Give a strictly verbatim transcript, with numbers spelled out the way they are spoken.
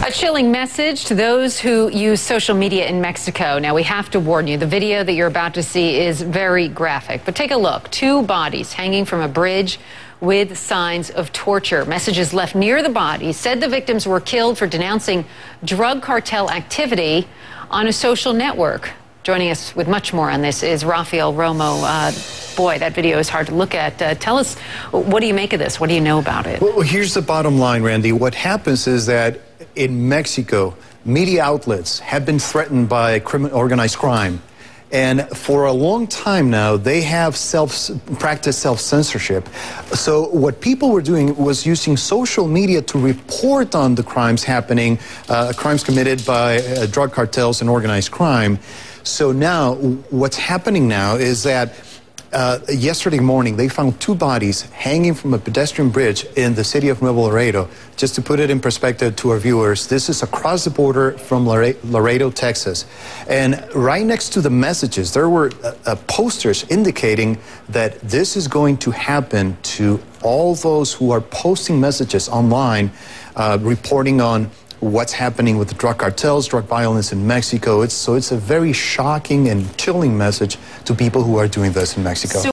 A chilling message to those who use social media in Mexico. Now, we have to warn you, the video that you're about to see is very graphic. But take a look. Two bodies hanging from a bridge with signs of torture. Messages left near the bodies said the victims were killed for denouncing drug cartel activity on a social network. Joining us with much more on this is Rafael Romo. Uh, boy, that video is hard to look at. Uh, tell us, what do you make of this? What do you know about it? Well, here's the bottom line, Randy. What happens is that in Mexico, media outlets have been threatened by criminal organized crime. And for a long time now, they have self practiced self-censorship. So what people were doing was using social media to report on the crimes happening, uh, crimes committed by uh, drug cartels and organized crime. So now, what's happening now is that uh, yesterday morning, they found two bodies hanging from a pedestrian bridge in the city of Nuevo Laredo. Just to put it in perspective to our viewers, this is across the border from Laredo, Texas. And right next to the messages, there were uh, uh, posters indicating that this is going to happen to all those who are posting messages online, uh, reporting on what's happening with the drug cartels, drug violence in Mexico. It's, so it's a very shocking and chilling message to people who are doing this in Mexico. So